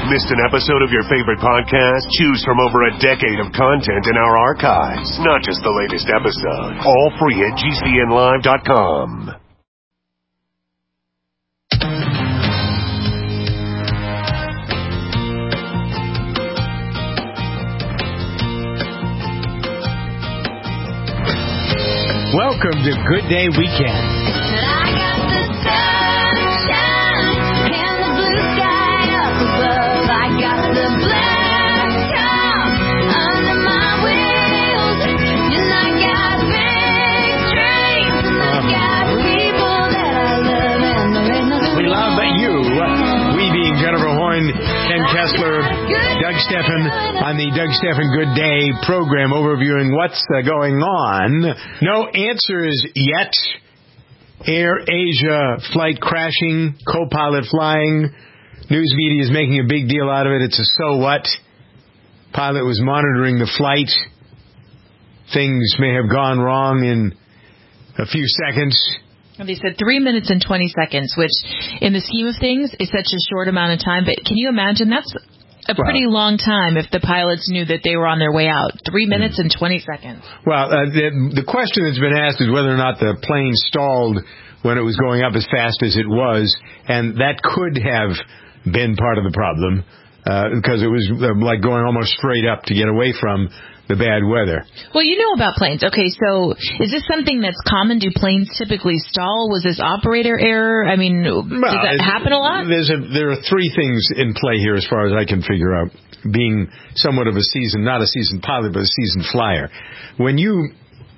Missed an episode of your favorite podcast? Choose from over a decade of content in our archives, not just the latest episode. All free at GCNlive.com. Welcome to Good Day Weekend. Ken Kessler, Doug Steffen on the Doug Steffen Good Day program, overviewing what's going on. No answers yet. Air Asia flight crashing, co-pilot flying. News media is making a big deal out of it. It's a so what. Pilot was monitoring the flight. Things may have gone wrong in a few seconds. They said 3 minutes and 20 seconds, which in the scheme of things is such a short amount of time. But can you imagine? That's a pretty long time if the pilots knew that they were on their way out. 3 minutes and 20 seconds. Well, the question that's been asked is whether or not the plane stalled when it was going up as fast as it was. And that could have been part of the problem because it was like going almost straight up to get away from the bad weather. Well, you know about planes. Okay, so is this something that's common? Do planes typically stall? Was this operator error? I mean, does that happen a lot? There are three things in play here as far as I can figure out, being somewhat of a not a seasoned pilot, but a seasoned flyer. When you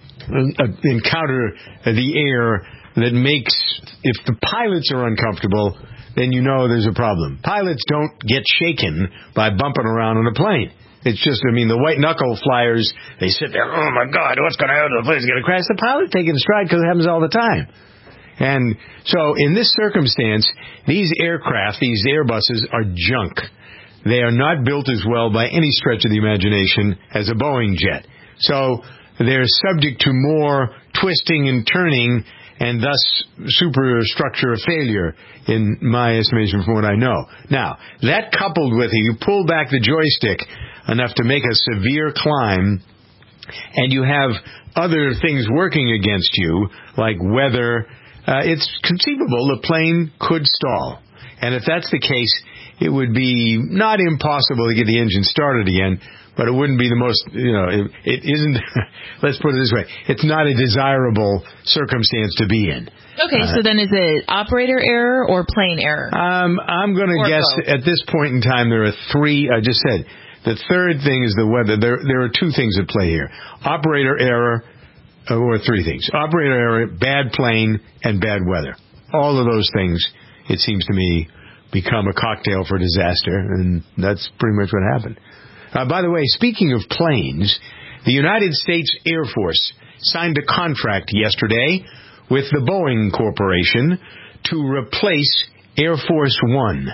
encounter the air that makes, if the pilots are uncomfortable, then you know there's a problem. Pilots don't get shaken by bumping around on a plane. It's just, the white-knuckle flyers, they sit there, oh, my God, what's going to happen? The plane's going to crash. The pilot's taking a stride because it happens all the time. And so in this circumstance, these aircraft, these Airbuses, are junk. They are not built as well by any stretch of the imagination as a Boeing jet. So they're subject to more twisting and turning and thus superstructure of failure, in my estimation, from what I know. Now, that coupled with you pull back the joystick enough to make a severe climb, and you have other things working against you, like weather, it's conceivable the plane could stall. And if that's the case, it would be not impossible to get the engine started again, but it wouldn't be the most, it isn't, let's put it this way, it's not a desirable circumstance to be in. Okay, so then is it operator error or plane error? I'm going to guess both. At this point in time there are three, I just said. The third thing is the weather. There are two things at play here. Operator error, or three things. Operator error, bad plane, and bad weather. All of those things, it seems to me, become a cocktail for disaster, and that's pretty much what happened. By the way, speaking of planes, the United States Air Force signed a contract yesterday with the Boeing Corporation to replace Air Force One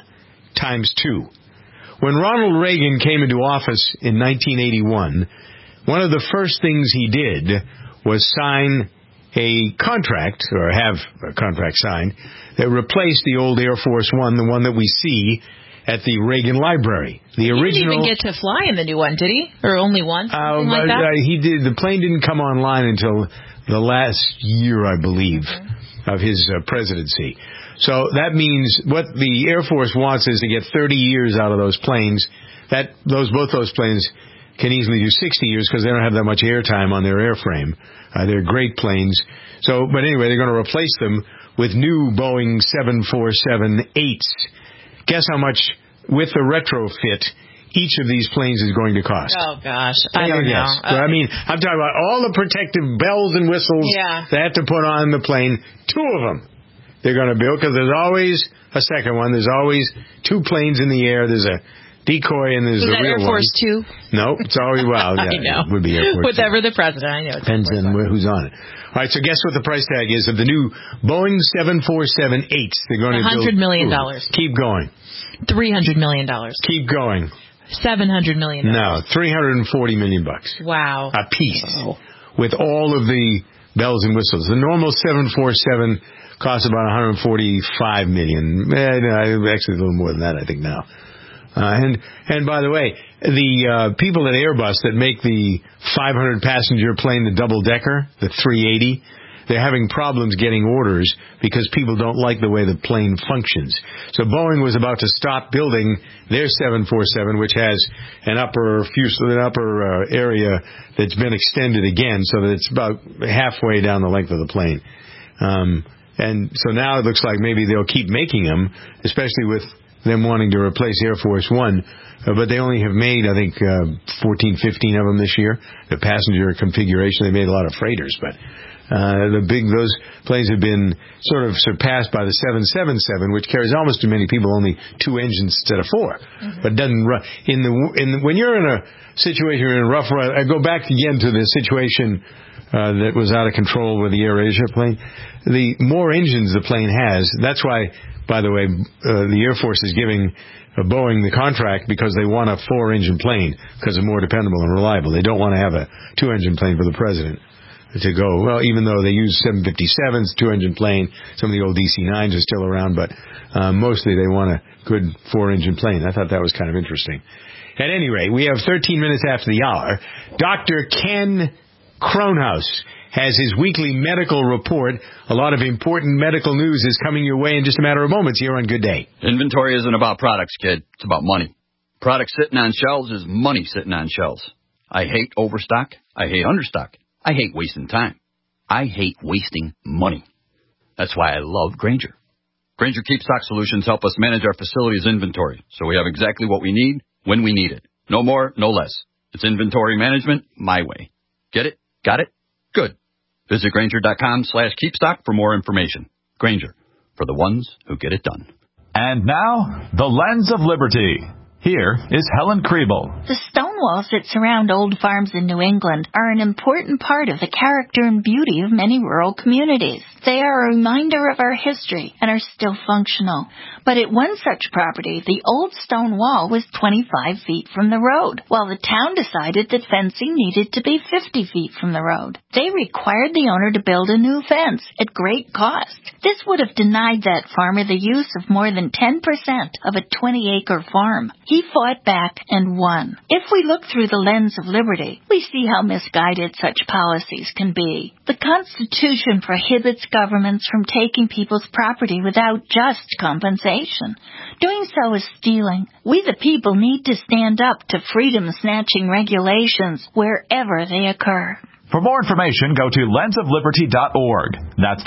×2. When Ronald Reagan came into office in 1981, one of the first things he did was sign a contract, or have a contract signed, that replaced the old Air Force One, the one that we see at the Reagan Library. The original. He didn't even get to fly in the new one, did he? Or only one? Something like that? He did. The plane didn't come online until the last year, I believe, of his presidency. So that means what the Air Force wants is to get 30 years out of those planes. Both those planes can easily do 60 years because they don't have that much airtime on their airframe. They're great planes. But anyway, they're going to replace them with new Boeing 747-8s. Guess how much, with the retrofit, each of these planes is going to cost? Oh, gosh. I don't know. So, I'm talking about all the protective bells and whistles they have to put on the plane. Two of them they're going to build, because there's always a second one. There's always two planes in the air. There's a decoy and there's a real one. Air Force 2? No, it's always, I know. It would be Air Force Whatever 2. The president, I know. Depends on who's on it. All right, so guess what the price tag is of the new Boeing 747-8s they're going to build? $100 million. Keep going. $300 million. Keep going. $700 million. No, $340 million. Wow. A piece. Oh. With all of the bells and whistles. The normal 747 costs about $145 million. Actually, a little more than that, I think, now. And by the way, the people at Airbus that make the 500-passenger plane, the double-decker, the 380, they're having problems getting orders because people don't like the way the plane functions. So Boeing was about to stop building their 747, which has an upper area that's been extended again, so that it's about halfway down the length of the plane. And so now it looks like maybe they'll keep making them, especially with them wanting to replace Air Force One. But they only have made, I think, 14, 15 of them this year. The passenger configuration, they made a lot of freighters, but those planes have been sort of surpassed by the 777, which carries almost as many people, only 2 engines instead of 4. Mm-hmm. But doesn't run when you're in a situation in a rough run. I go back again to the situation that was out of control with the AirAsia plane. The more engines the plane has, that's why, by the way, the Air Force is giving Boeing the contract because they want a 4-engine plane because it's more dependable and reliable. They don't want to have a 2-engine plane for the president to go. Well, even though they use 757s, 2-engine plane, some of the old DC-9s are still around, but mostly they want a good 4-engine plane. I thought that was kind of interesting. At any rate, we have 13 minutes after the hour. Dr. Ken Kronhaus has his weekly medical report. A lot of important medical news is coming your way in just a matter of moments here on Good Day. Inventory isn't about products, kid. It's about money. Products sitting on shelves is money sitting on shelves. I hate overstock. I hate understock. I hate wasting time. I hate wasting money. That's why I love Grainger. Grainger KeepStock Solutions help us manage our facility's inventory, so we have exactly what we need when we need it. No more, no less. It's inventory management my way. Get it? Got it? Good. Visit Grainger.com/keepstock for more information. Grainger, for the ones who get it done. And now, the Lens of Liberty. Here is Helen Kriebel. The stone walls that surround old farms in New England are an important part of the character and beauty of many rural communities. They are a reminder of our history and are still functional. But at one such property, the old stone wall was 25 feet from the road, while the town decided that fencing needed to be 50 feet from the road. They required the owner to build a new fence at great cost. This would have denied that farmer the use of more than 10% of a 20-acre farm. He fought back and won. If we look through the lens of liberty, we see how misguided such policies can be. The Constitution prohibits governments from taking people's property without just compensation. Doing so is stealing. We the people need to stand up to freedom-snatching regulations wherever they occur. For more information, go to lensofliberty.org. That's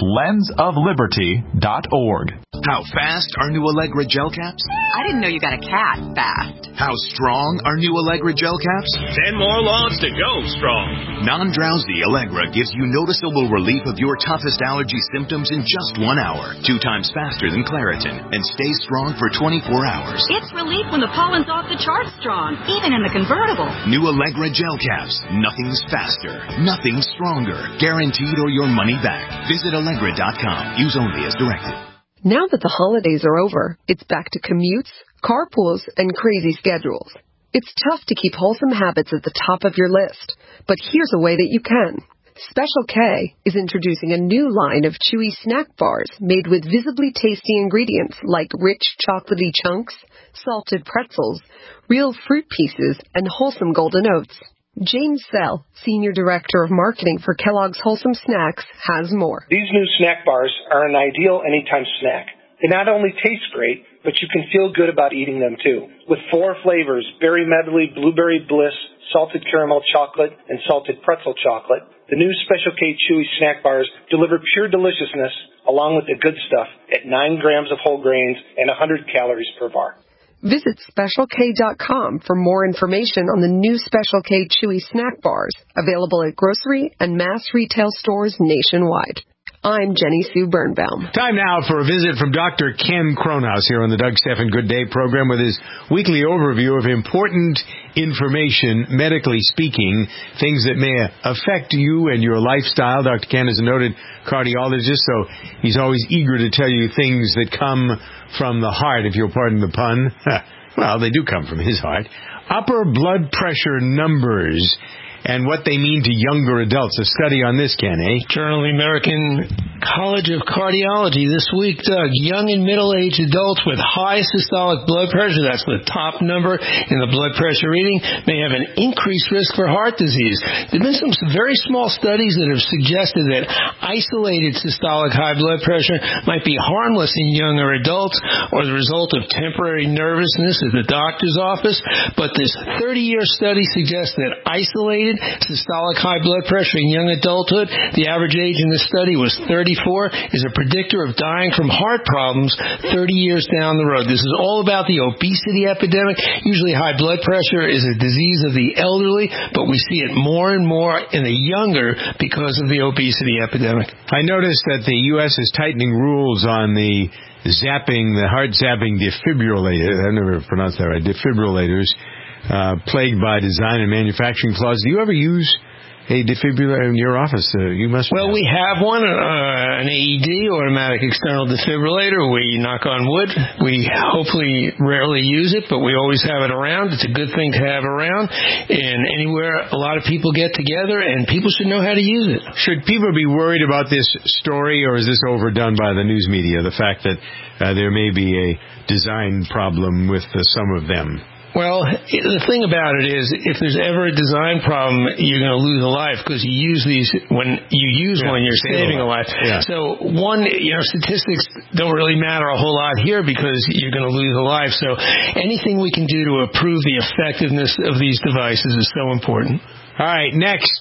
lensofliberty.org. How fast are new Allegra gel caps? I didn't know you got a cat fast. How strong are new Allegra gel caps? 10 more lawns to go strong. Non-drowsy Allegra gives you noticeable relief of your toughest allergy symptoms in just 1 hour, 2 times faster than Claritin, and stays strong for 24 hours. It's relief when the pollen's off the charts strong, even in the convertible. New Allegra gel caps. Nothing's faster. Nothing stronger. Guaranteed or your money back. Visit Allegra.com. Use only as directed. Now that the holidays are over, it's back to commutes, carpools, and crazy schedules. It's tough to keep wholesome habits at the top of your list, but here's a way that you can. Special K is introducing a new line of chewy snack bars made with visibly tasty ingredients like rich chocolatey chunks, salted pretzels, real fruit pieces, and wholesome golden oats. James Sell, Senior Director of Marketing for Kellogg's Wholesome Snacks, has more. These new snack bars are an ideal anytime snack. They not only taste great, but you can feel good about eating them too. With 4 flavors, berry medley, blueberry bliss, salted caramel chocolate, and salted pretzel chocolate, the new Special K Chewy snack bars deliver pure deliciousness along with the good stuff at 9 grams of whole grains and 100 calories per bar. Visit SpecialK.com for more information on the new Special K Chewy snack bars, available at grocery and mass retail stores nationwide. I'm Jenny Sue Birnbaum. Time now for a visit from Dr. Ken Kronhaus here on the Doug Stephan Good Day program with his weekly overview of important information, medically speaking, things that may affect you and your lifestyle. Dr. Ken is a noted cardiologist, so he's always eager to tell you things that come from the heart, if you'll pardon the pun. Well, they do come from his heart. Upper blood pressure numbers and what they mean to younger adults. A study on this, Ken, eh? Journal of the American College of Cardiology this week, Doug. Young and middle-aged adults with high systolic blood pressure, that's the top number in the blood pressure reading, may have an increased risk for heart disease. There have been some very small studies that have suggested that isolated systolic high blood pressure might be harmless in younger adults or the result of temporary nervousness at the doctor's office. But this 30-year study suggests that isolated systolic high blood pressure in young adulthood, the average age in this study was 34, is a predictor of dying from heart problems 30 years down the road. This is all about the obesity epidemic. Usually high blood pressure is a disease of the elderly, but we see it more and more in the younger because of the obesity epidemic. I noticed that the U.S. is tightening rules on the heart zapping defibrillator. I've never pronounced that right. Defibrillators, plagued by design and manufacturing flaws. Do you ever use a defibrillator in your office? You must. Well, we have one, an AED, automatic external defibrillator. We, knock on wood, we hopefully rarely use it, but we always have it around. It's a good thing to have around. And anywhere a lot of people get together, and people should know how to use it. Should people be worried about this story, or is this overdone by the news media, the fact that there may be a design problem with some of them? Well, the thing about it is, if there's ever a design problem, you're going to lose a life because you use these when you use one, you're saving a life. Yeah. So statistics don't really matter a whole lot here because you're going to lose a life. So anything we can do to improve the effectiveness of these devices is so important. All right, next.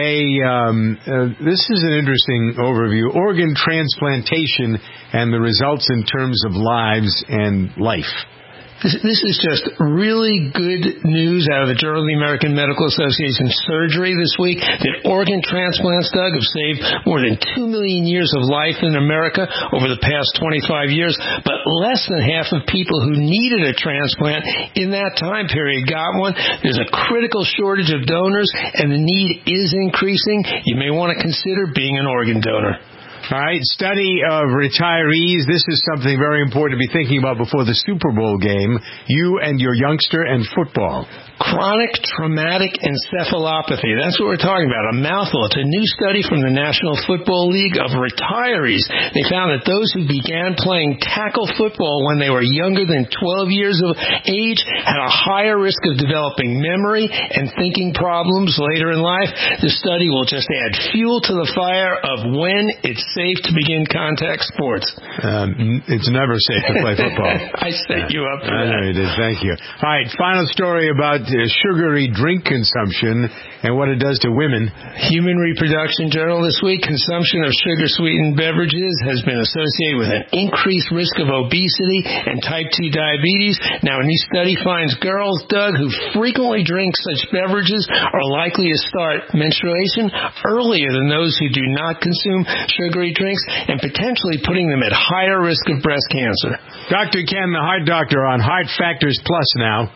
This is an interesting overview. Organ transplantation and the results in terms of lives and life. This is just really good news out of the Journal of the American Medical Association Surgery this week that organ transplants, Doug, have saved more than 2 million years of life in America over the past 25 years, but less than half of people who needed a transplant in that time period got one. There's a critical shortage of donors, and the need is increasing. You may want to consider being an organ donor. All right, study of retirees. This is something very important to be thinking about before the Super Bowl game. You and your youngster and football. Chronic traumatic encephalopathy. That's what we're talking about, a mouthful. It's a new study from the National Football League of retirees. They found that those who began playing tackle football when they were younger than 12 years of age had a higher risk of developing memory and thinking problems later in life. This study will just add fuel to the fire of when it's safe to begin contact sports. It's never safe to play football. I set you up for that. I know you did. Thank you. All right, final story about sugary drink consumption and what it does to women. Human Reproduction Journal this week, consumption of sugar-sweetened beverages has been associated with an increased risk of obesity and type 2 diabetes. Now, a new study finds girls, Doug, who frequently drink such beverages are likely to start menstruation earlier than those who do not consume sugary drinks and potentially putting them at higher risk of breast cancer. Dr. Ken, the Heart Doctor, on Heart Factors Plus now.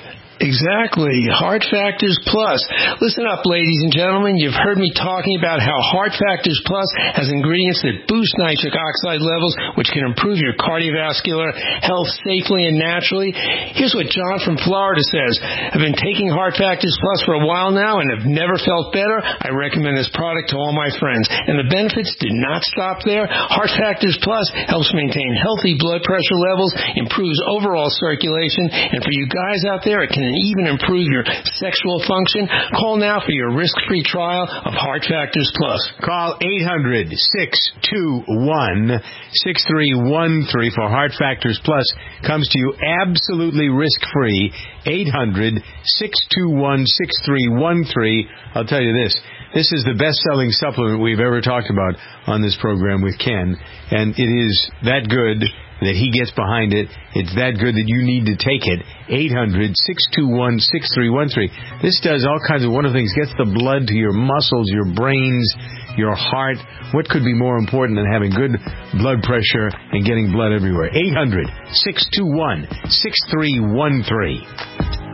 Exactly. Heart Factors Plus. Listen up, ladies and gentlemen. You've heard me talking about how Heart Factors Plus has ingredients that boost nitric oxide levels, which can improve your cardiovascular health safely and naturally. Here's what John from Florida says. I've been taking Heart Factors Plus for a while now and have never felt better. I recommend this product to all my friends. And the benefits do not stop there. Heart Factors Plus helps maintain healthy blood pressure levels, improves overall circulation, and for you guys out there, it can even improve your sexual function. Call now for your risk-free trial of Heart Factors Plus. Call 800-621-6313 for Heart Factors Plus. Comes to you absolutely risk-free. 800-621-6313. I'll tell you this. This is the best-selling supplement we've ever talked about on this program with Ken, and it is that good that he gets behind it. It's that good that you need to take it. 800-621-6313. This does all kinds of wonderful things. Gets the blood to your muscles, your brains, your heart. What could be more important than having good blood pressure and getting blood everywhere? 800-621-6313.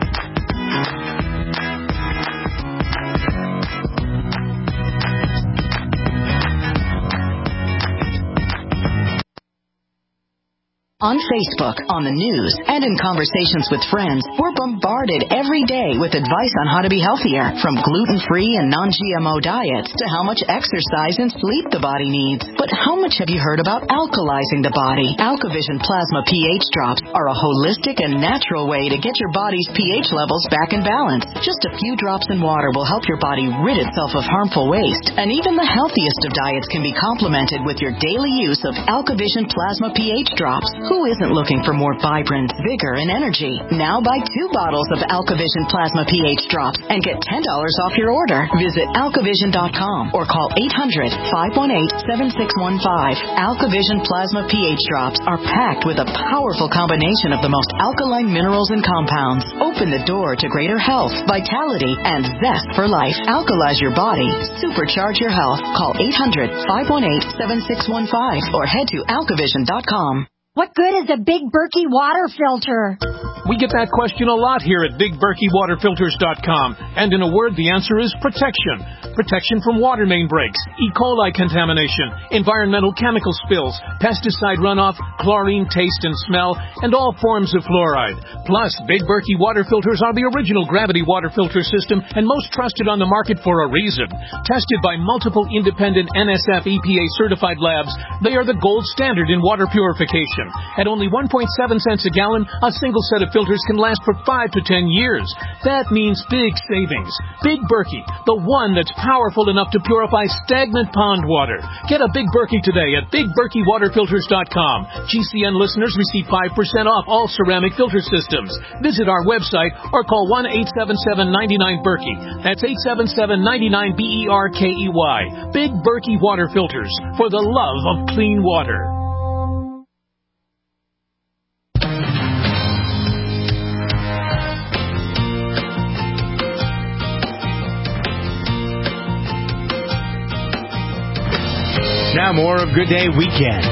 On Facebook, on the news, and in conversations with friends, we're bombarded every day with advice on how to be healthier, from gluten-free and non-GMO diets to how much exercise and sleep the body needs. But how much have you heard about alkalizing the body? AlkaVision Plasma pH drops are a holistic and natural way to get your body's pH levels back in balance. Just a few drops in water will help your body rid itself of harmful waste. And even the healthiest of diets can be complemented with your daily use of AlkaVision Plasma pH drops. Who isn't looking for more vibrant, vigor, and energy? Now buy 2 bottles of AlkaVision Plasma pH drops and get $10 off your order. Visit AlkaVision.com or call 800-518-7615. AlkaVision Plasma pH drops are packed with a powerful combination of the most alkaline minerals and compounds. Open the door to greater health, vitality, and zest for life. Alkalize your body. Supercharge your health. Call 800-518-7615 or head to AlkaVision.com. What good is a Big Berkey water filter? We get that question a lot here at BigBerkeyWaterFilters.com. And in a word, the answer is protection. Protection from water main breaks, E. coli contamination, environmental chemical spills, pesticide runoff, chlorine taste and smell, and all forms of fluoride. Plus, Big Berkey water filters are the original gravity water filter system and most trusted on the market for a reason. Tested by multiple independent NSF EPA certified labs, they are the gold standard in water purification. At only 1.7 cents a gallon, a single set of filters can last for 5 to 10 years. That means big savings. Big Berkey, the one that's powerful enough to purify stagnant pond water. Get a Big Berkey today at BigBerkeyWaterFilters.com. GCN listeners receive 5% off all ceramic filter systems. Visit our website or call 1-877-99-BERKEY. That's 877-99-BERKEY. Big Berkey Water Filters, for the love of clean water. Now more of Good Day Weekend.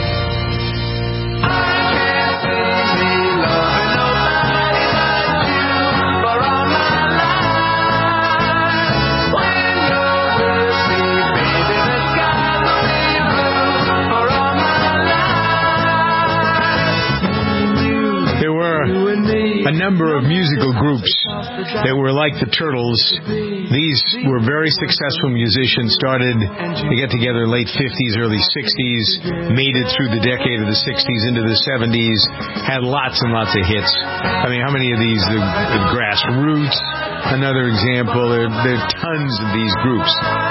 A number of musical groups that were like the Turtles. These were very successful musicians, started to get together late 50s, early 60s, made it through the decade of the 60s into the 70s, had lots and lots of hits. I mean, how many of these? The Grassroots, another example. There are tons of these groups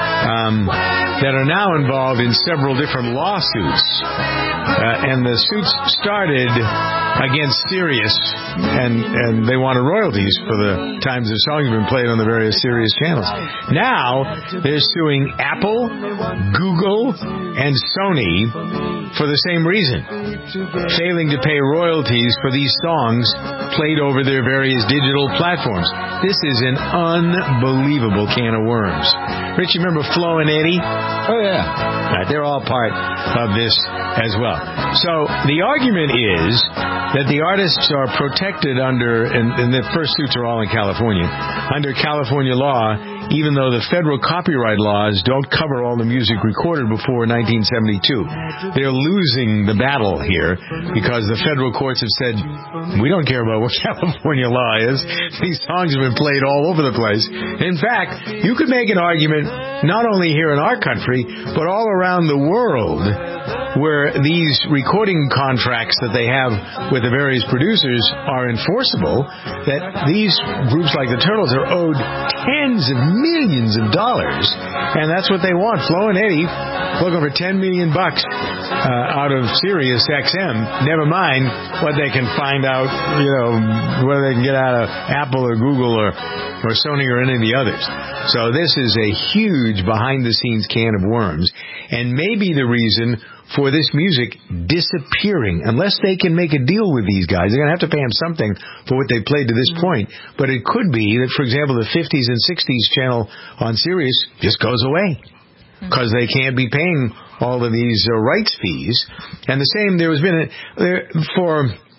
that are now involved in several different lawsuits. And the suits started against Sirius, and they wanted royalties for the times the songs have been played on the various Sirius channels. Now they're suing Apple, Google, and Sony for the same reason, failing to pay royalties for these songs played over their various digital platforms. This is an unbelievable can of worms. Rich, you remember Flo and Eddie? Oh, yeah. They're all part of this as well. So the argument is that the artists are protected under, and the first suits are all in California, under California law, even though the federal copyright laws don't cover all the music recorded before 1972. They're losing the battle here because the federal courts have said, we don't care about what California law is. These songs have been played all over the place. In fact, you could make an argument not only here in our country, but all around the world, where these recording contracts that they have with the various producers are enforceable, that these groups like the Turtles are owed tens of millions of dollars, and that's what they want. Flo and Eddie looking for $10 million out of Sirius XM. Never mind what they can find out, whether they can get out of Apple or Google or Sony or any of the others. So this is a huge behind-the-scenes can of worms, and maybe the reason for this music disappearing, unless they can make a deal with these guys. They're going to have to pay them something for what they played to this point. But it could be that, for example, the 50s and 60s channel on Sirius just goes away because they can't be paying all of these rights fees. And the same, there has been for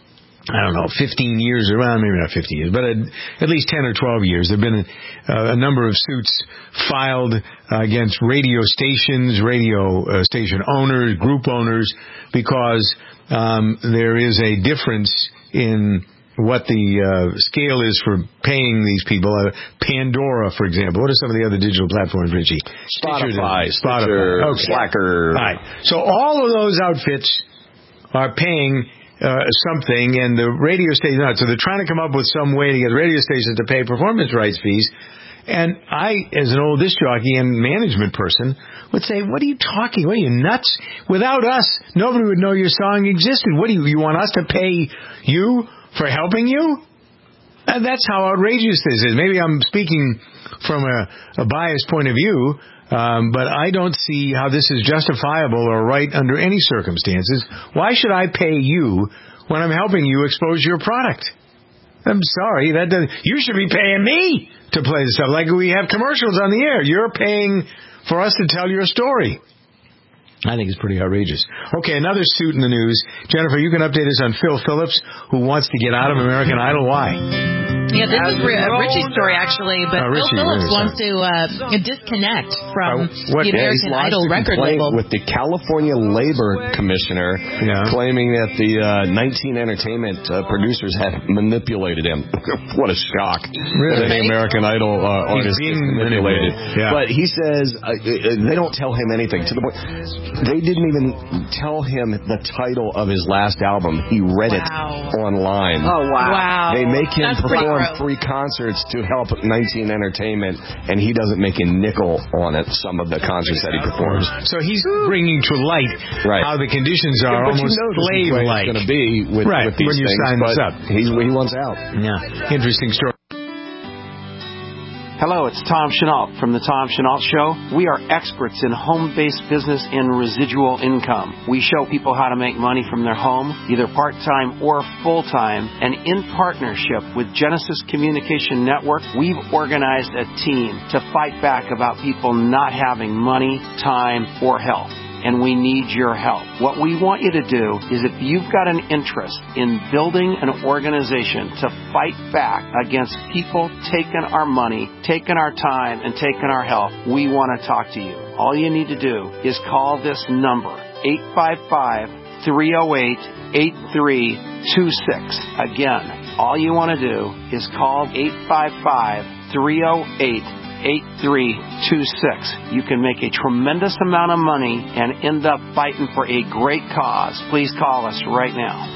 I don't know, 15 years, around maybe not 15 years, but at least 10 or 12 years, there have been a number of suits filed against radio stations, station owners, group owners, because there is a difference in what the scale is for paying these people. Pandora, for example. What are some of the other digital platforms, Richie? Spotify, Stitcher, okay. Slacker. Right. So all of those outfits are paying something, and the radio station, so they're trying to come up with some way to get radio stations to pay performance rights fees. And I, as an old disc jockey and management person, would say, what are you talking? What are you, nuts? Without us, nobody would know your song existed. What do you want us to pay you for helping you? And that's how outrageous this is. Maybe I'm speaking from a biased point of view, but I don't see how this is justifiable or right under any circumstances. Why should I pay you when I'm helping you expose your product? I'm sorry, you should be paying me to play this stuff. Like we have commercials on the air. You're paying for us to tell your story. I think it's pretty outrageous. Okay, another suit in the news. Jennifer, you can update us on Phil Phillips, who wants to get out of American Idol. Why? Yeah, this is Richie's story, actually, but Phil Phillips wants to disconnect from the American Idol record label. With the California Labor Commissioner claiming that the 19 Entertainment producers had manipulated him. What a shock. Really? That any American Idol artist is manipulated. Yeah. But he says they don't tell him anything. To the point, they didn't even tell him the title of his last album. He read it online. Oh, wow. They make him That's perform free concerts to help 19 Entertainment, and he doesn't make a nickel on it, some of the concerts that he performs. So he's bringing to light how the conditions are almost slave-like. It's going to be with these when you things, sign this up. He wants out. Yeah, interesting story. Hello, it's Tom Chenault from The Tom Chenault Show. We are experts in home-based business and residual income. We show people how to make money from their home, either part-time or full-time, and in partnership with Genesis Communication Network, we've organized a team to fight back about people not having money, time, or health. And we need your help. What we want you to do is if you've got an interest in building an organization to fight back against people taking our money, taking our time, and taking our health, we want to talk to you. All you need to do is call this number, 855-308-8326. Again, all you want to do is call 855-308-8326. You can make a tremendous amount of money and end up fighting for a great cause. Please call us right now.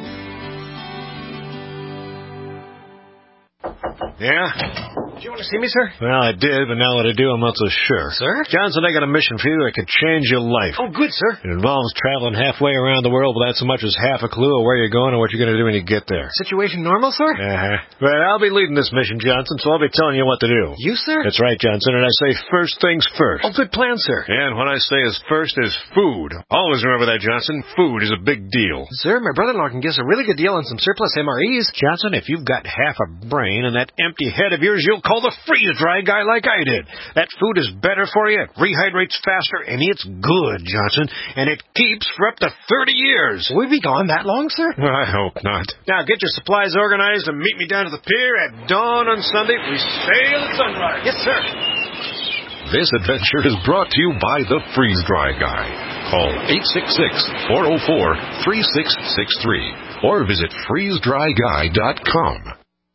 Yeah? Did you want to see me, sir? Well, I did, but now that I do, I'm not so sure. Sir? Johnson, I got a mission for you that could change your life. Oh, good, sir. It involves traveling halfway around the world without so much as half a clue of where you're going or what you're going to do when you get there. Situation normal, sir? Well, I'll be leading this mission, Johnson, so I'll be telling you what to do. You, sir? That's right, Johnson, and I say first things first. Oh, good plan, sir. And what I say is first is food. Always remember that, Johnson. Food is a big deal. Sir, my brother-in-law can give us a really good deal on some surplus MREs. Johnson, if you've got half a brain and that empty head of yours, you'll call the freeze-dry guy like I did. That food is better for you, it rehydrates faster, and it's good, Johnson, and it keeps for up to 30 years. Will we be gone that long, sir? I hope not. Now, get your supplies organized and meet me down to the pier at dawn on Sunday. We sail at sunrise. Yes, sir. This adventure is brought to you by the Freeze-Dry Guy. Call 866-404-3663 or visit freezedryguy.com.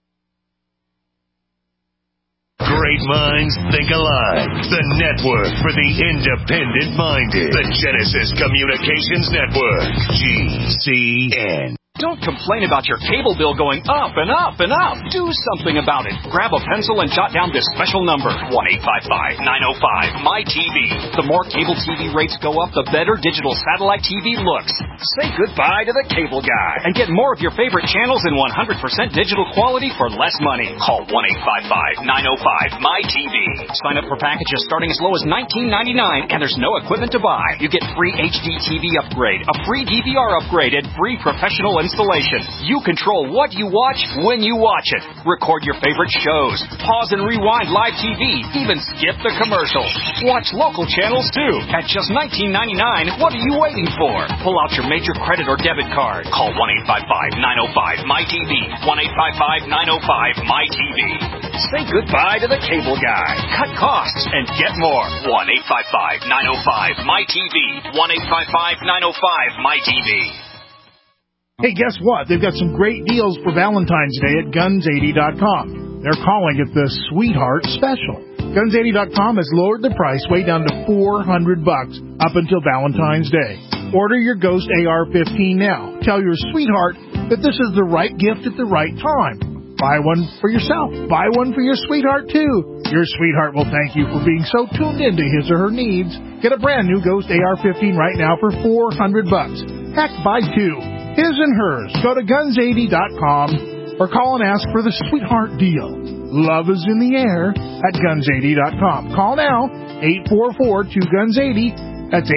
Great minds think alike. The network for the independent-minded. The Genesis Communications Network. GCN. Don't complain about your cable bill going up and up and up. Do something about it. Grab a pencil and jot down this special number, 1-855-905-MY-TV. The more cable TV rates go up, the better digital satellite TV looks. Say goodbye to the cable guy and get more of your favorite channels in 100% digital quality for less money. Call 1-855-905-MY-TV. Sign up for packages starting as low as $19.99, and there's no equipment to buy. You get free HD TV upgrade, a free DVR upgrade, and free professional installation. You control what you watch when you watch it. Record your favorite shows. Pause and rewind live TV. Even skip the commercials. Watch local channels too. At just $19.99, what are you waiting for? Pull out your major credit or debit card. Call 1-855-905-MyTV. 1-855-905-MyTV. Say goodbye to the cable guy. Cut costs and get more. 1-855-905-MyTV. 1-855-905-MyTV. Hey, guess what? They've got some great deals for Valentine's Day at Guns80.com. They're calling it the Sweetheart Special. Guns80.com has lowered the price way down to $400 up until Valentine's Day. Order your Ghost AR-15 now. Tell your sweetheart that this is the right gift at the right time. Buy one for yourself. Buy one for your sweetheart, too. Your sweetheart will thank you for being so tuned into his or her needs. Get a brand new Ghost AR-15 right now for $400. Heck, buy two. His and hers. Go to Guns80.com or call and ask for the Sweetheart Deal. Love is in the air at Guns80.com. Call now, 844-2GUNS80. That's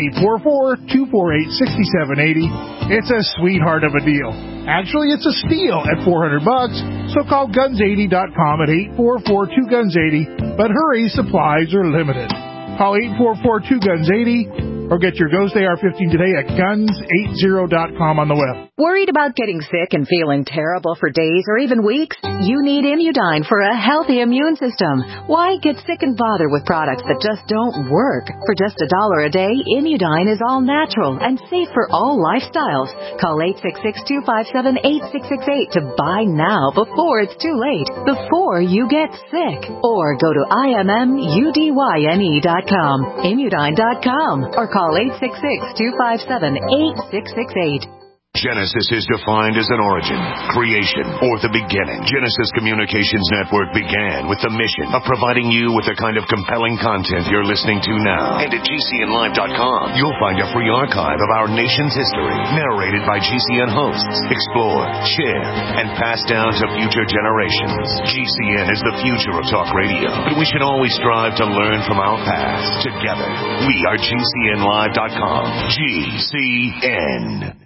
844-248-6780. It's a sweetheart of a deal. Actually, it's a steal at $400. So call Guns80.com at 844-2GUNS80. But hurry, supplies are limited. Call 844-2GUNS80 or get your Ghost AR-15 today at Guns80.com on the web. Worried about getting sick and feeling terrible for days or even weeks? You need Immudyne for a healthy immune system. Why get sick and bother with products that just don't work? For just $1 a day, Immudyne is all natural and safe for all lifestyles. Call 866-257-8668 to buy now before it's too late, before you get sick. Or go to IMMUDYNE.com, Immudyne.com, or call 866-257-8668. Genesis is defined as an origin, creation, or the beginning. Genesis Communications Network began with the mission of providing you with the kind of compelling content you're listening to now. And at GCNlive.com, you'll find a free archive of our nation's history, narrated by GCN hosts, explored, shared, and passed down to future generations. GCN is the future of talk radio, but we should always strive to learn from our past. Together, we are GCNlive.com. GCN.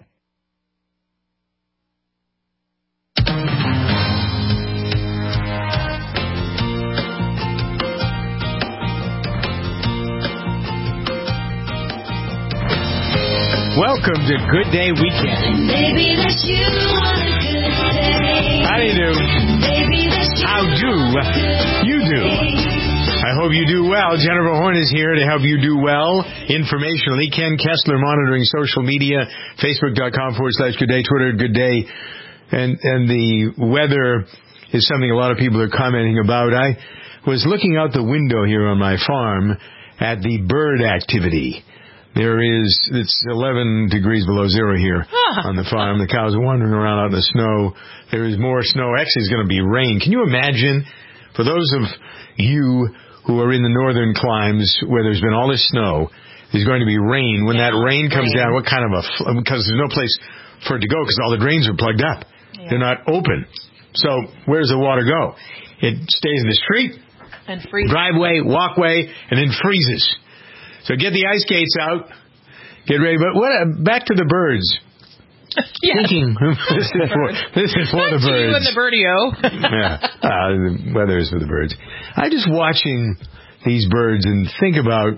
Welcome to Good Day Weekend. Maybe that's you on a good day. How do you do? How do you do? I hope you do well. Jennifer Horn is here to help you do well informationally. Ken Kessler monitoring social media, Facebook.com/Good Day, Twitter Good Day. And the weather is something a lot of people are commenting about. I was looking out the window here on my farm at the bird activity. It's 11 degrees below zero here on the farm. The cows are wandering around out in the snow. There is more snow. Actually, it's going to be rain. Can you imagine, for those of you who are in the northern climes where there's been all this snow, there's going to be rain. When that rain comes down, what kind of because there's no place for it to go because all the drains are plugged up. Yeah. They're not open. So where does the water go? It stays in the street, and freezes. Driveway, walkway, and then freezes. So get the ice skates out, get ready. But back to the birds. Yes. This is for the birds. You and the birdio. The weather is for the birds. I'm just watching these birds and think about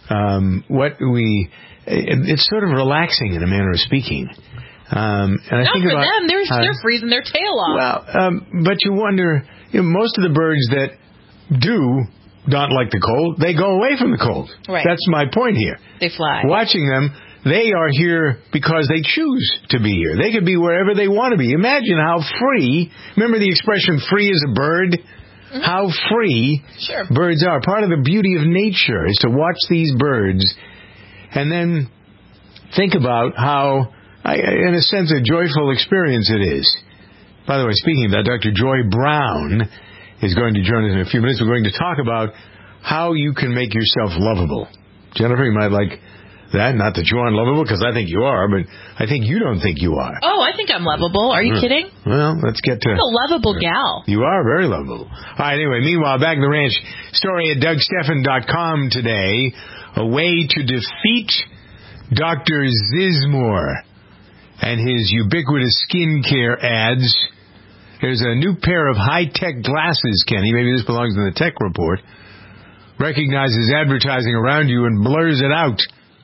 it's sort of relaxing in a manner of speaking. And I Not think for about, them. They're freezing their tail off. Well, but you wonder, most of the birds that do not like the cold, they go away from the cold. Right. That's my point here. They fly. Watching them, they are here because they choose to be here. They could be wherever they want to be. Imagine how free, remember the expression free as a bird? Mm-hmm. How free birds are. Part of the beauty of nature is to watch these birds and then think about how, in a sense, a joyful experience it is. By the way, speaking of that, Dr. Joy Brown is going to join us in a few minutes. We're going to talk about how you can make yourself lovable. Jennifer, you might like that. Not that you aren't lovable, because I think you are, but I think you don't think you are. Oh, I think I'm lovable. Are you kidding? Well, let's get to... I'm a lovable gal. You are very lovable. All right, anyway, meanwhile, back in the ranch, story at DougStephan.com today, a way to defeat Dr. Zizmore. and his ubiquitous skincare ads. There's a new pair of high-tech glasses, Kenny. Maybe this belongs in the tech report. Recognizes advertising around you and blurs it out.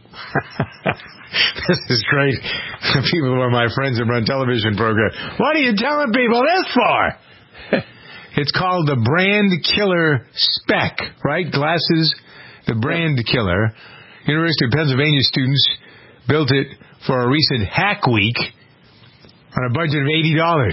This is great. People who are my friends that run television programs. What are you telling people this for? It's called the Brand Killer Spec, right? Glasses, the Brand Killer. University of Pennsylvania students built it for a recent Hack Week on a budget of $80.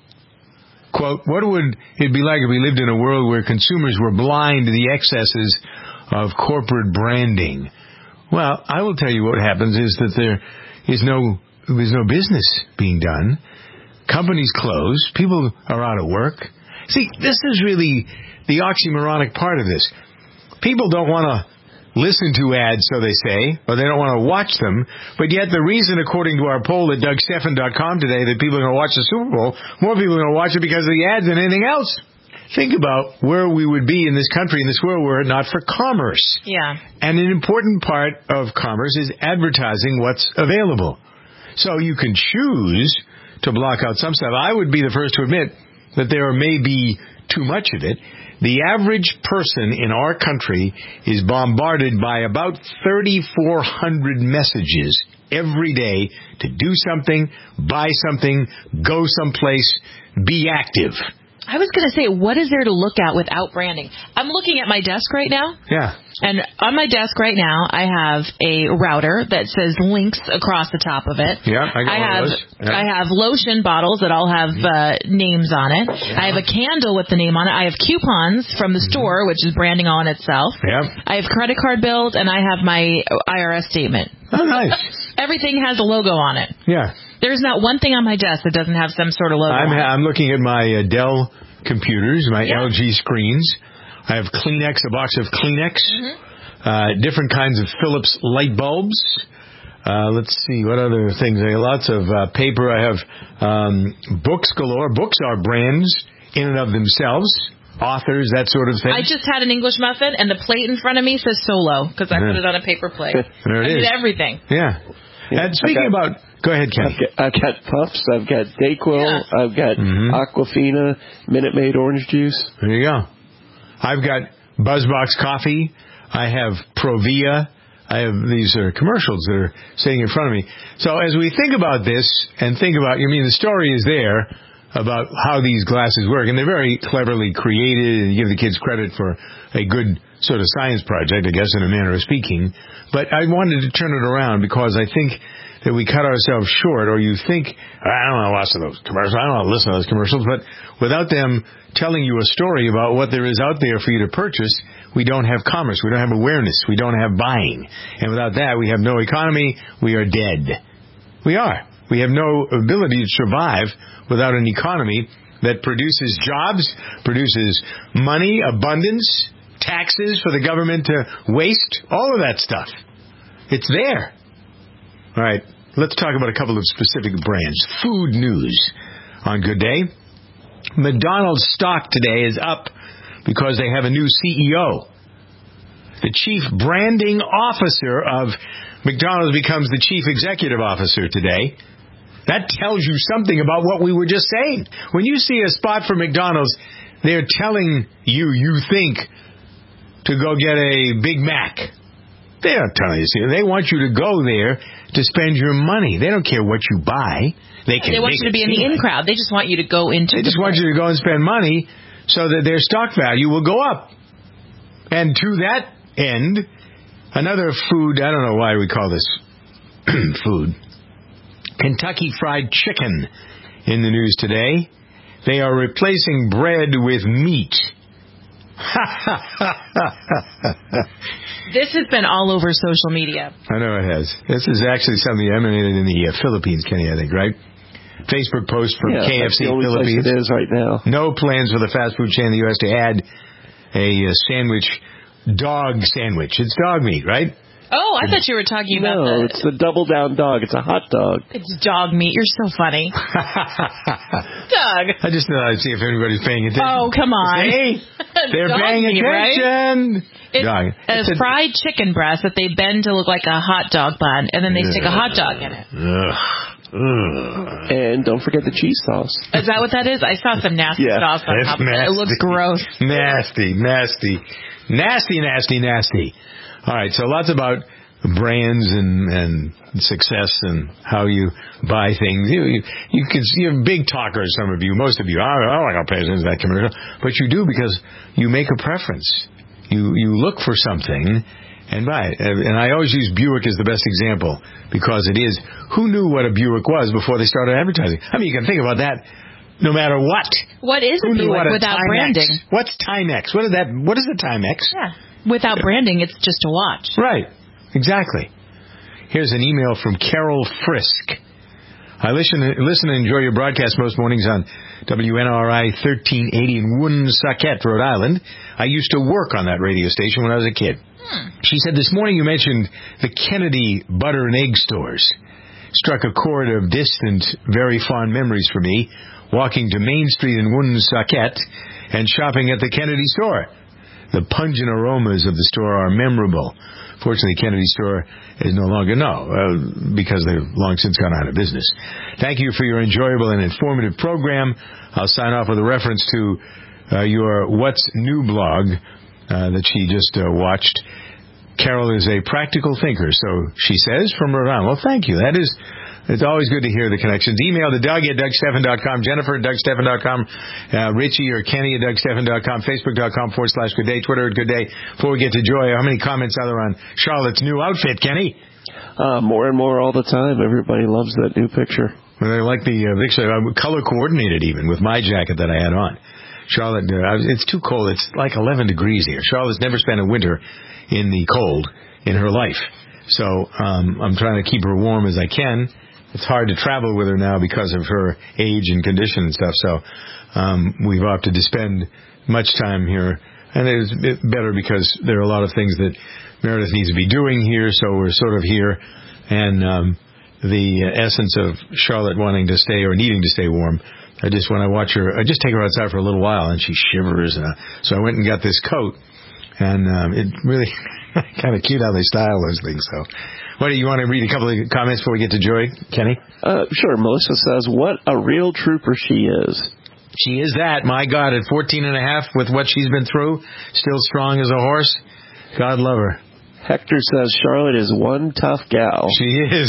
Quote, what would it be like if we lived in a world where consumers were blind to the excesses of corporate branding? Well, I will tell you what happens is that there's no business being done. Companies close. People are out of work. See, this is really the oxymoronic part of this. People don't want to listen to ads, so they say, or they don't want to watch them, but yet the reason, according to our poll at DougStephan.com today, that people are going to watch the Super Bowl, more people are going to watch it because of the ads than anything else. Think about where we would be in this country, in this world, were it not for commerce. Yeah. And an important part of commerce is advertising what's available. So you can choose to block out some stuff. I would be the first to admit that there may be too much of it. The average person in our country is bombarded by about 3,400 messages every day to do something, buy something, go someplace, be active. I was going to say, what is there to look at without branding? I'm looking at my desk right now. Yeah. And on my desk right now, I have a router that says links across the top of it. Yeah, I got one of those. Yeah. I have lotion bottles that all have names on it. Yeah. I have a candle with the name on it. I have coupons from the store, which is branding on itself. Yeah. I have credit card bills, and I have my IRS statement. Oh, nice. Everything has a logo on it. Yeah. There's not one thing on my desk that doesn't have some sort of logo on it. I'm looking at my Dell computers, my LG screens. I have Kleenex, a box of Kleenex, different kinds of Philips light bulbs. Let's see, what other things? I have lots of paper. I have books galore. Books are brands in and of themselves. Authors, that sort of thing. I just had an English muffin, and the plate in front of me says Solo, because I put it on a paper plate. There it is. I did everything. Yeah. And speaking about... Go ahead, Ken. I've got Puffs, I've got Dayquil, I've got Aquafina, Minute Maid orange juice. There you go. I've got BuzzBox coffee. I have Provia. I have these commercials that are sitting in front of me. So as we think about this and think about, the story is there about how these glasses work, and they're very cleverly created, and you give the kids credit for a good sort of science project, I guess, in a manner of speaking. But I wanted to turn it around because I think that we cut ourselves short, or you think, I don't want to listen to those commercials, I don't want to listen to those commercials, but without them telling you a story about what there is out there for you to purchase, we don't have commerce, we don't have awareness, we don't have buying. And without that, we have no economy, we are dead. We are. We have no ability to survive without an economy that produces jobs, produces money, abundance, taxes for the government to waste, all of that stuff. It's there. All right, let's talk about a couple of specific brands. Food news on Good Day. McDonald's stock today is up because they have a new CEO. The chief branding officer of McDonald's becomes the chief executive officer today. That tells you something about what we were just saying. When you see a spot for McDonald's, they're telling you think, to go get a Big Mac. They don't tell you. They want you to go there to spend your money. They don't care what you buy. They want you to be in the in crowd. They just want you to go into. They just want you to go and spend money so that their stock value will go up. And to that end, another food, I don't know why we call this food, Kentucky Fried Chicken in the news today. They are replacing bread with meat. This has been all over social media. I know it has. This is actually something emanated in the Philippines, Kenny, I think, right? Facebook post from KFC Philippines. It is right now. No plans for the fast food chain in the U.S. to add a sandwich, dog sandwich. It's dog meat, right? Oh, I thought you were talking about No, it's the double down dog. It's a hot dog. It's dog meat. You're so funny. Doug. I just thought I'd see if anybody's paying attention. Oh, come on. See? They're Dog paying meat, attention. Right? It's a fried chicken breast that they bend to look like a hot dog bun, and then they stick a hot dog in it. Ugh. And don't forget the cheese sauce. Is that what that is? I saw some nasty sauce on top of it. It looks gross. Nasty. All right, so lots about brands and success and how you buy things. You're big talkers, some of you, most of you. I don't like to pay attention to that commercial. But you do because you make a preference. You look for something and buy it. And I always use Buick as the best example because it is. Who knew what a Buick was before they started advertising? I mean, you can think about that no matter what. What is a Buick without branding? What's Timex? What is a Timex? Yeah. Without branding, it's just a watch. Right. Exactly. Here's an email from Carol Frisk. I listen and enjoy your broadcast most mornings on WNRI 1380 in Woonsocket, Rhode Island. I used to work on that radio station when I was a kid. She said, this morning you mentioned the Kennedy butter and egg stores. Struck a chord of distant, very fond memories for me, walking to Main Street in Woonsocket and shopping at the Kennedy store. The pungent aromas of the store are memorable. Fortunately, Kennedy store is no longer because they've long since gone out of business. Thank you for your enjoyable and informative program. I'll sign off with a reference to your What's New blog that she just watched. Carol is a practical thinker, so she says, from Rhode Island. Well, thank you. It's always good to hear the connections. Email to Doug at DougStephan.com, Jennifer at DougStephan.com, Richie or Kenny at DougStephan.com, Facebook.com/Good Day, Twitter at Good Day. Before we get to Joy, how many comments are there on Charlotte's new outfit, Kenny? More and more all the time. Everybody loves that new picture. Well, they like the picture. Color coordinated even with my jacket that I had on. Charlotte, it's too cold. It's like 11 degrees here. Charlotte's never spent a winter in the cold in her life. So I'm trying to keep her warm as I can. It's hard to travel with her now because of her age and condition and stuff. So we've opted to spend much time here. And it's better because there are a lot of things that Meredith needs to be doing here. So we're sort of here. And the essence of Charlotte wanting to stay or needing to stay warm, when I watch her, I just take her outside for a little while and she shivers. So I went and got this coat. And it really kind of cute how they style those things. So, what do you want to read a couple of comments before we get to Joy, Kenny? Sure. Melissa says, what a real trooper she is. She is that. My God, at 14 and a half with what she's been through, still strong as a horse. God love her. Hector says Charlotte is one tough gal. She is.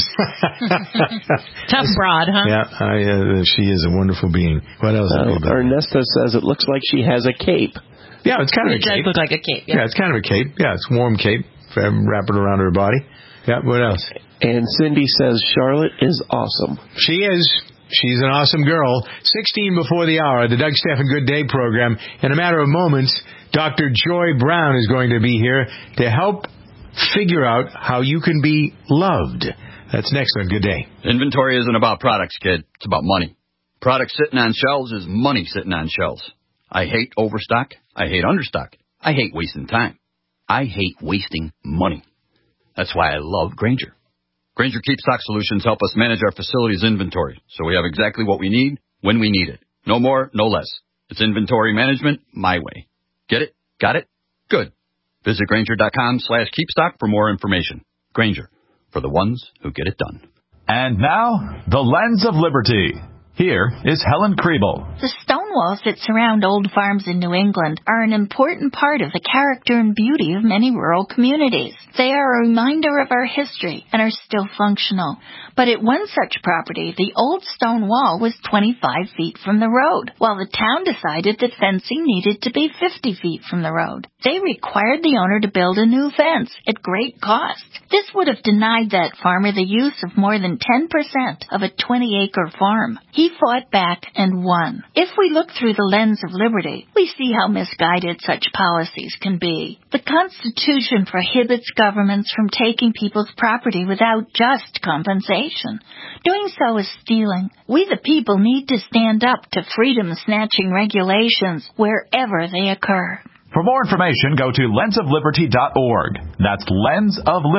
Tough broad, huh? Yeah, she is a wonderful being. What else? Ernesto says it looks like she has a cape. Yeah, it's kind of a cape. It does look like a cape. Yeah, it's kind of a cape. Yeah, it's a warm cape. Wrap it around her body. Yeah, what else? And Cindy says Charlotte is awesome. She is. She's an awesome girl. 16 before the hour, the Doug Stephan Good Day program. In a matter of moments, Dr. Joy Brown is going to be here to help figure out how you can be loved. That's next on Good Day. Inventory isn't about products, kid. It's about money. Products sitting on shelves is money sitting on shelves. I hate overstock. I hate understock. I hate wasting time. I hate wasting money. That's why I love Grainger. Grainger KeepStock Solutions help us manage our facility's inventory, so we have exactly what we need when we need it. No more, no less. It's inventory management my way. Get it? Got it? Good. Visit Grainger.com/keepstock for more information. Grainger, for the ones who get it done. And now, the Lens of Liberty. Here is Helen Kriebel. The stone walls that surround old farms in New England are an important part of the character and beauty of many rural communities. They are a reminder of our history and are still functional. But at one such property, the old stone wall was 25 feet from the road, while the town decided that fencing needed to be 50 feet from the road. They required the owner to build a new fence at great cost. This would have denied that farmer the use of more than 10% of a 20-acre farm. He fought back and won. If we look through the lens of liberty, we see how misguided such policies can be. The Constitution prohibits governments from taking people's property without just compensation. Doing so is stealing. We the people need to stand up to freedom-snatching regulations wherever they occur. For more information, go to lensofliberty.org. That's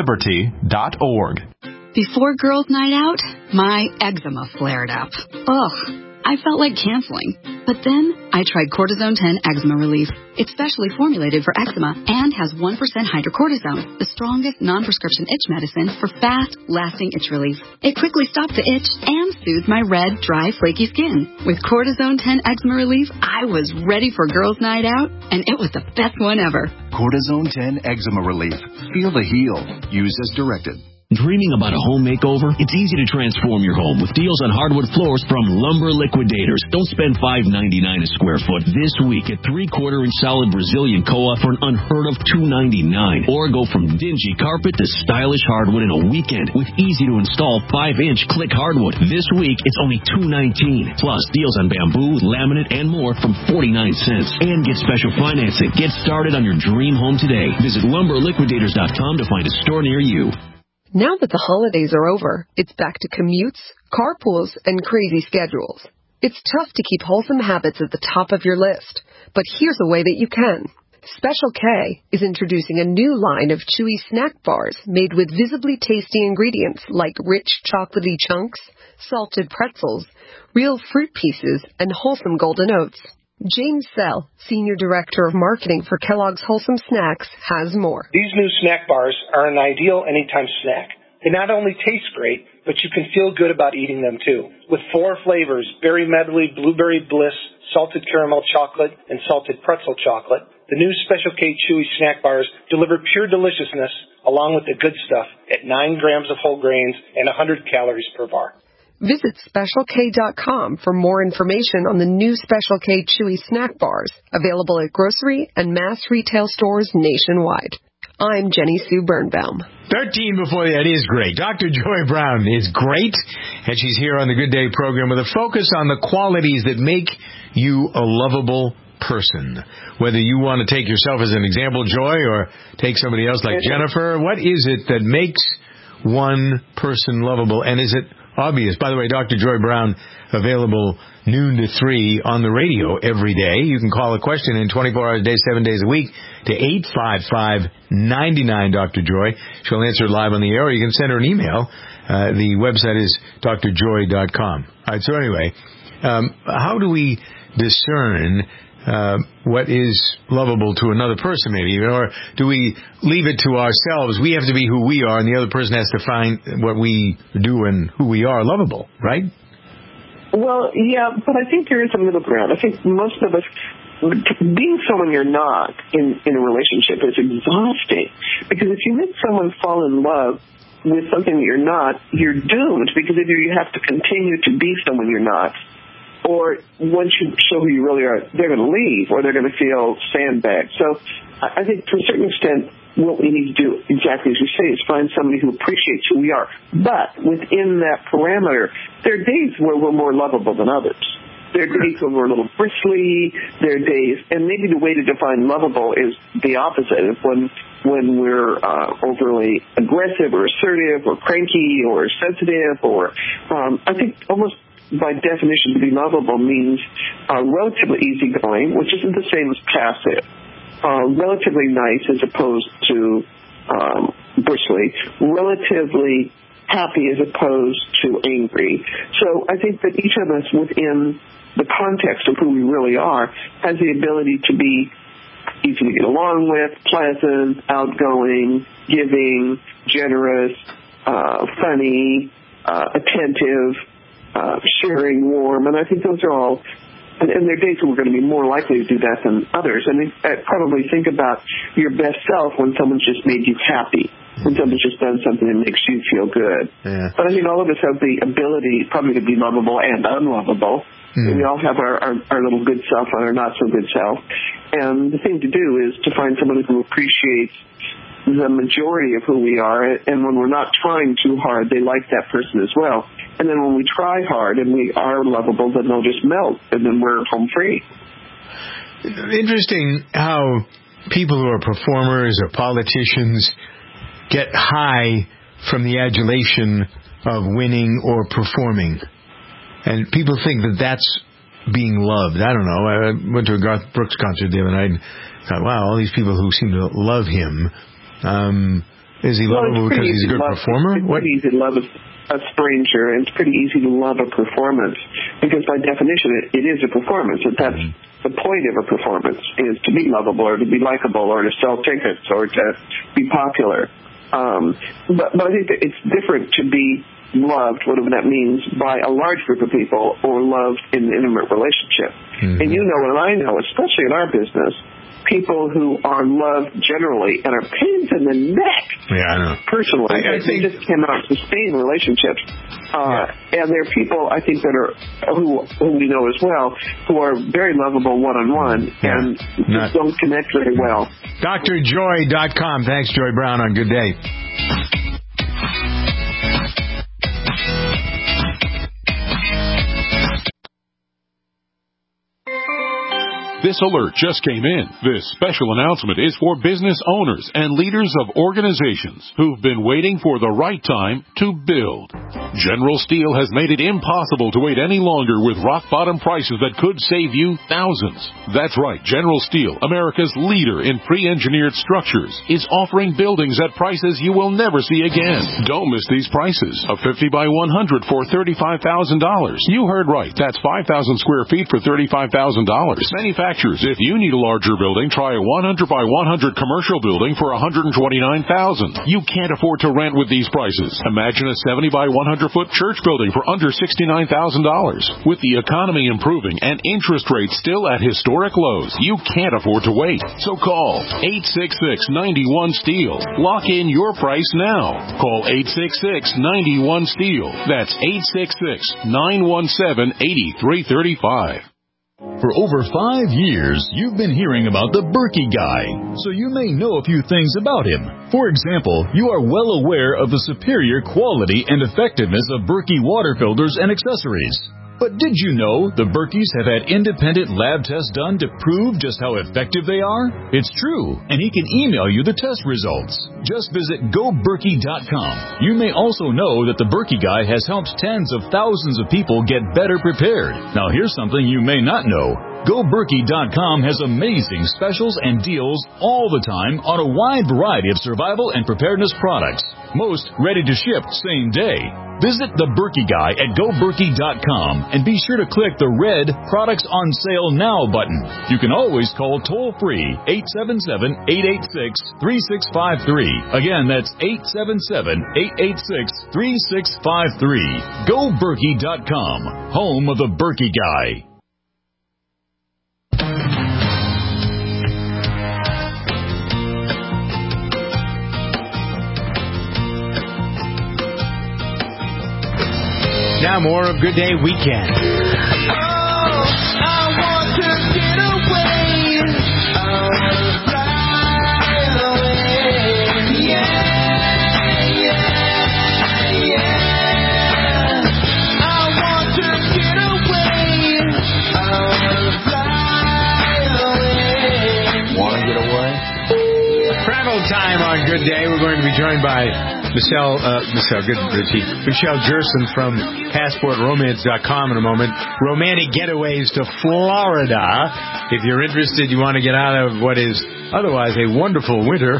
lensofliberty.org. Before girls' night out, my eczema flared up. Ugh. I felt like canceling. But then I tried Cortisone 10 Eczema Relief. It's specially formulated for eczema and has 1% hydrocortisone, the strongest non-prescription itch medicine for fast, lasting itch relief. It quickly stopped the itch and soothed my red, dry, flaky skin. With Cortisone 10 Eczema Relief, I was ready for girls' night out, and it was the best one ever. Cortisone 10 Eczema Relief. Feel the heal. Use as directed. Dreaming about a home makeover? It's easy to transform your home with deals on hardwood floors from Lumber Liquidators. Don't spend $5.99 a square foot this week at 3/4-inch solid Brazilian koa for an unheard of $2.99. Or go from dingy carpet to stylish hardwood in a weekend with easy-to-install 5-inch click hardwood. This week, it's only $2.19. Plus, deals on bamboo, laminate, and more from 49 cents. And get special financing. Get started on your dream home today. Visit LumberLiquidators.com to find a store near you. Now that the holidays are over, it's back to commutes, carpools, and crazy schedules. It's tough to keep wholesome habits at the top of your list, but here's a way that you can. Special K is introducing a new line of chewy snack bars made with visibly tasty ingredients like rich chocolatey chunks, salted pretzels, real fruit pieces, and wholesome golden oats. James Sell, Senior Director of Marketing for Kellogg's Wholesome Snacks, has more. These new snack bars are an ideal anytime snack. They not only taste great, but you can feel good about eating them too. With 4 flavors, berry medley, blueberry bliss, salted caramel chocolate, and salted pretzel chocolate, the new Special K Chewy snack bars deliver pure deliciousness along with the good stuff at 9 grams of whole grains and 100 calories per bar. Visit SpecialK.com for more information on the new Special K Chewy snack bars, available at grocery and mass retail stores nationwide. I'm Jenny Sue Birnbaum. 13 before that is great. Dr. Joy Brown is great, and she's here on the Good Day program with a focus on the qualities that make you a lovable person. Whether you want to take yourself as an example, Joy, or take somebody else like Jennifer, what is it that makes one person lovable, and is it obvious? By the way, Dr. Joy Brown, available noon to 3 on the radio every day. You can call a question in 24 hours a day, 7 days a week to 855-99 Dr. Joy. She'll answer it live on the air, or you can send her an email. The website is drjoy.com. All right, so anyway, how do we discern what is lovable to another person, maybe? Or do we leave it to ourselves? We have to be who we are, and the other person has to find what we do and who we are lovable, right? Well, yeah, but I think there is a middle ground. I think most of us, being someone you're not in a relationship is exhausting. Because if you make someone fall in love with something that you're not, you're doomed, because either you have to continue to be someone you're not, or once you show who you really are, they're going to leave, or they're going to feel sandbagged. So I think to a certain extent, what we need to do, exactly as you say, is find somebody who appreciates who we are. But within that parameter, there are days where we're more lovable than others. There are days when we're a little bristly. There are days, and maybe the way to define lovable is the opposite. If when we're overly aggressive or assertive or cranky or sensitive, or I think almost by definition to be lovable means relatively easygoing, which isn't the same as passive. Relatively nice as opposed to bristly, relatively happy as opposed to angry. So I think that each of us within the context of who we really are has the ability to be easy to get along with, pleasant, outgoing, giving, generous, funny, attentive, sharing, warm, and I think those are all. And there are days when we're going to be more likely to do that than others. And probably think about your best self when someone's just made you happy, when someone's just done something that makes you feel good. Yeah. But I think all of us have the ability probably to be lovable and unlovable. We all have our little good self and our not so good self. And the thing to do is to find someone who appreciates the majority of who we are, and when we're not trying too hard, they like that person as well. And then when we try hard and we are lovable, then they'll just melt, and then we're home free. Interesting how people who are performers or politicians get high from the adulation of winning or performing. And people think that that's being loved. I don't know. I went to a Garth Brooks concert the other night and thought, wow, all these people who seem to love him. Is he lovable because he's a good performer? It's pretty easy to love a stranger, and it's pretty easy to love a performance because by definition it is a performance. And that's the point of a performance, is to be lovable or to be likable or to sell tickets or to be popular. But I think that it's different to be loved, whatever that means, by a large group of people or loved in an intimate relationship. And you know, and I know, especially in our business, people who are loved generally and are pains in the neck. Yeah, I know. Personally, I think they just cannot sustain relationships. And there are people, I think, that are who we know as well, who are very lovable one-on-one and just don't connect very well. DrJoy.com. Thanks, Joy Brown, on Good Day. This alert just came in. This special announcement is for business owners and leaders of organizations who've been waiting for the right time to build. General Steel has made it impossible to wait any longer with rock-bottom prices that could save you thousands. That's right, General Steel, America's leader in pre-engineered structures, is offering buildings at prices you will never see again. Don't miss these prices. A 50 by 100 for $35,000. You heard right. That's 5,000 square feet for $35,000. Manufacturers, if you need a larger building, try a 100 by 100 commercial building for $129,000. You can't afford to rent with these prices. Imagine a 70 by 100 foot church building for under $69,000. With the economy improving and interest rates still at historic lows, you can't afford to wait. So call 866-91-STEEL. Lock in your price now. Call 866-91-STEEL. That's 866-917-8335. For over 5 years, you've been hearing about the Berkey Guy, so you may know a few things about him. For example, you are well aware of the superior quality and effectiveness of Berkey water filters and accessories. But did you know the Berkeys have had independent lab tests done to prove just how effective they are? It's true, and he can email you the test results. Just visit GoBerkey.com. You may also know that the Berkey Guy has helped tens of thousands of people get better prepared. Now here's something you may not know. GoBerkey.com has amazing specials and deals all the time on a wide variety of survival and preparedness products. Most ready to ship same day. Visit the Berkey Guy at GoBerkey.com and be sure to click the red Products on Sale Now button. You can always call toll-free 877-886-3653. Again, that's 877-886-3653. GoBerkey.com, home of the Berkey Guy. Now more of Good Day Weekend. I want to get away. I want to fly away. Yeah. I want to get away. I want to fly away. Want to get away? Travel time on Good Day. We're going to be joined by Michelle Gerson from PassportRomance.com in a moment. Romantic getaways to Florida. If you're interested, you want to get out of what is otherwise a wonderful winter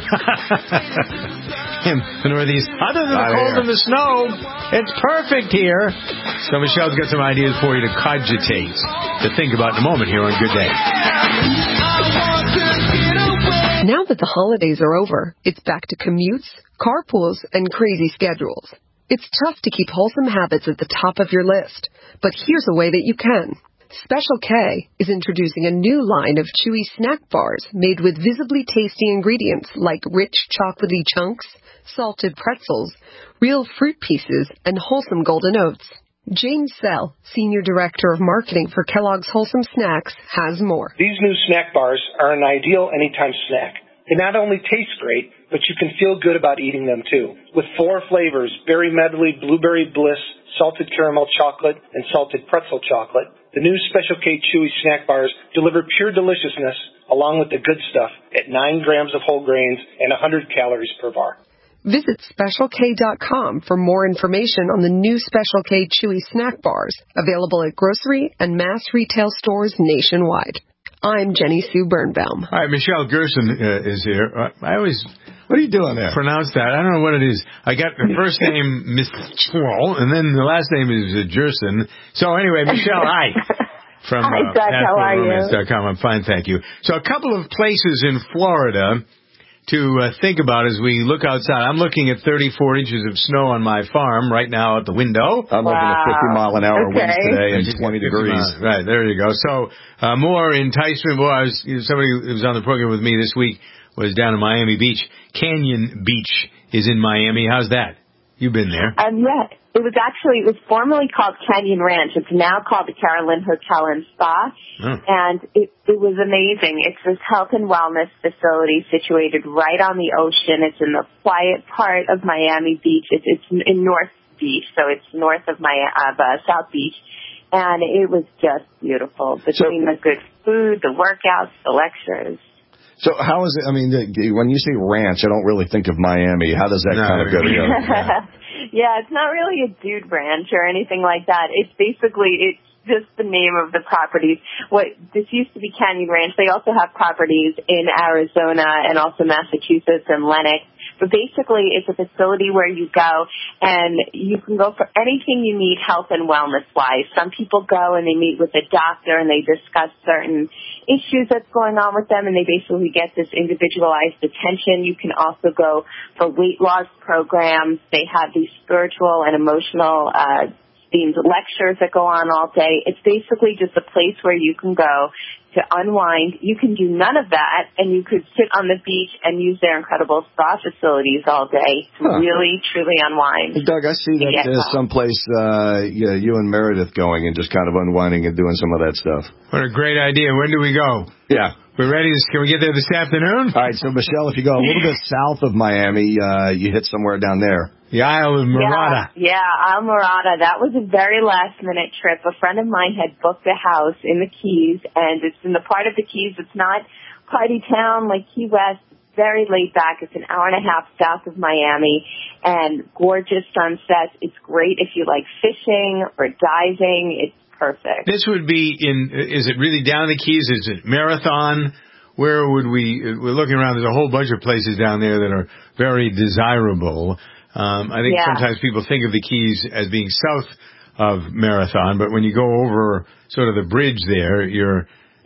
in the Northeast. Other than the cold and the snow, it's perfect here. So Michelle's got some ideas for you to cogitate, to think about in a moment here on Good Day. Now that the holidays are over, it's back to commutes, carpools, and crazy schedules. It's tough to keep wholesome habits at the top of your list, but here's a way that you can. Special K is introducing a new line of chewy snack bars made with visibly tasty ingredients like rich chocolatey chunks, salted pretzels, real fruit pieces, and wholesome golden oats. James Sell, Senior Director of Marketing for Kellogg's Wholesome Snacks, has more. These new snack bars are an ideal anytime snack. They not only taste great, but you can feel good about eating them too. With 4 flavors, Berry Medley, Blueberry Bliss, Salted Caramel Chocolate, and Salted Pretzel Chocolate, the new Special K Chewy snack bars deliver pure deliciousness along with the good stuff at 9 grams of whole grains and 100 calories per bar. Visit SpecialK.com for more information on the new Special K Chewy snack bars, available at grocery and mass retail stores nationwide. I'm Jenny Sue Birnbaum. All right, Michelle Gerson is here. I What are you doing there? Pronounce that. I don't know what it is. I got the first name, Miss Chwal, and then the last name is Jerson. So anyway, Michelle, hi. From Hi, Doug. How are you? PassportRomance.com. I'm fine, thank you. So a couple of places in Florida to think about as we look outside. I'm looking at 34 inches of snow on my farm right now at the window. I'm looking at 50-mile-an-hour winds today and 20 degrees. Right, there you go. So more enticement. Boy, somebody who was on the program with me this week was down in Miami Beach. Canyon Beach is in Miami. How's that? You've been there. Yeah. It was formerly called Canyon Ranch. It's now called the Carolyn Hotel and Spa. Oh. And it was amazing. It's this health and wellness facility situated right on the ocean. It's in the quiet part of Miami Beach. It's in North Beach, so it's north of South Beach. And it was just beautiful. Between the good food, the workouts, the lectures. So how is it, I mean, when you say ranch, I don't really think of Miami. How does that kind of go together? Yeah, it's not really a dude ranch or anything like that. It's just the name of the properties. This used to be Canyon Ranch. They also have properties in Arizona and also Massachusetts and Lenox. But basically, it's a facility where you go and you can go for anything you need health and wellness-wise. Some people go and they meet with a doctor and they discuss certain issues that's going on with them, and they basically get this individualized attention. You can also go for weight loss programs. They have these spiritual and emotional themed lectures that go on all day. It's basically just a place where you can go to unwind. You can do none of that, and you could sit on the beach and use their incredible spa facilities all day to really, truly unwind. Doug, I see that there's someplace you and Meredith going and just kind of unwinding and doing some of that stuff. What a great idea. When do we go? Yeah. We're ready. Can we get there this afternoon? All right, so, Michelle, if you go a little bit south of Miami, you hit somewhere down there. The Isle of Murata. Yeah, Isle Murata. That was a very last-minute trip. A friend of mine had booked a house in the Keys, and it's in the part of the Keys. It's not party town like Key West. It's very laid back. It's an hour and a half south of Miami, and gorgeous sunsets. It's great if you like fishing or diving. It's perfect. This would be is it really down the Keys? Is it Marathon? Where would we're looking around, there's a whole bunch of places down there that are very desirable. I think sometimes people think of the Keys as being south of Marathon, but when you go over sort of the bridge there, you're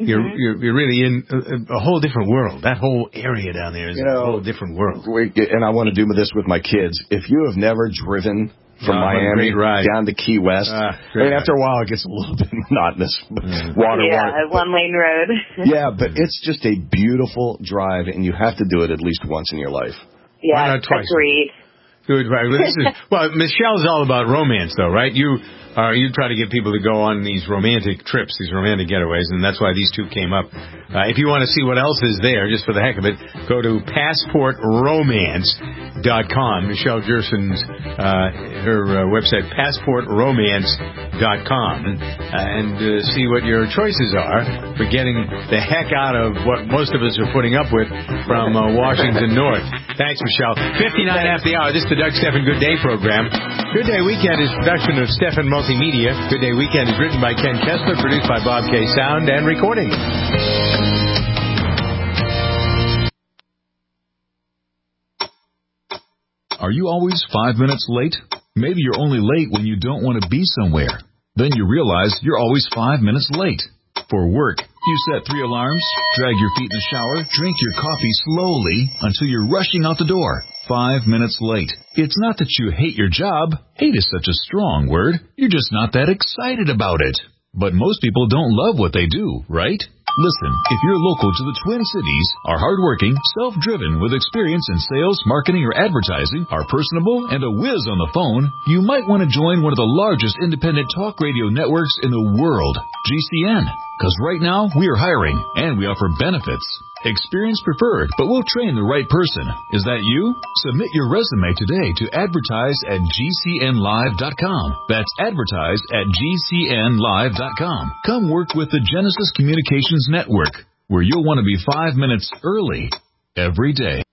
really in a whole different world. That whole area down there is a whole different world. And I want to do this with my kids. If you have never driven from Miami down to Key West, after a while it gets a little bit monotonous. Water. One-lane road. Yeah, but it's just a beautiful drive, and you have to do it at least once in your life. Yeah, why not twice? Agreed. Good, right. Well, Michelle's all about romance, though, right? You try to get people to go on these romantic trips, these romantic getaways, and that's why these two came up. If you want to see what else is there, just for the heck of it, go to PassportRomance.com. Michelle Gerson's her website, PassportRomance.com, and see what your choices are for getting the heck out of what most of us are putting up with from Washington North. Thanks, Michelle. 59 after the hour. This is the Doug Stephan Good Day program. Good Day Weekend is a production of Stephan Multimedia. Good Day Weekend is written by Ken Kessler, produced by Bob K. Sound and recording. Are you always 5 minutes late? Maybe you're only late when you don't want to be somewhere. Then you realize you're always 5 minutes late. For work, you set 3 alarms, drag your feet in the shower, drink your coffee slowly until you're rushing out the door. 5 minutes late. It's not that you hate your job. Hate is such a strong word. You're just not that excited about it. But most people don't love what they do, right? Listen, if you're local to the Twin Cities, are hardworking, self-driven, with experience in sales, marketing, or advertising, are personable, and a whiz on the phone, you might want to join one of the largest independent talk radio networks in the world, GCN. Because right now, we are hiring, and we offer benefits. Experience preferred, but we'll train the right person. Is that you? Submit your resume today to advertise@gcnlive.com. That's advertise@gcnlive.com. Come work with the Genesis Communications Network, where you'll want to be 5 minutes early every day.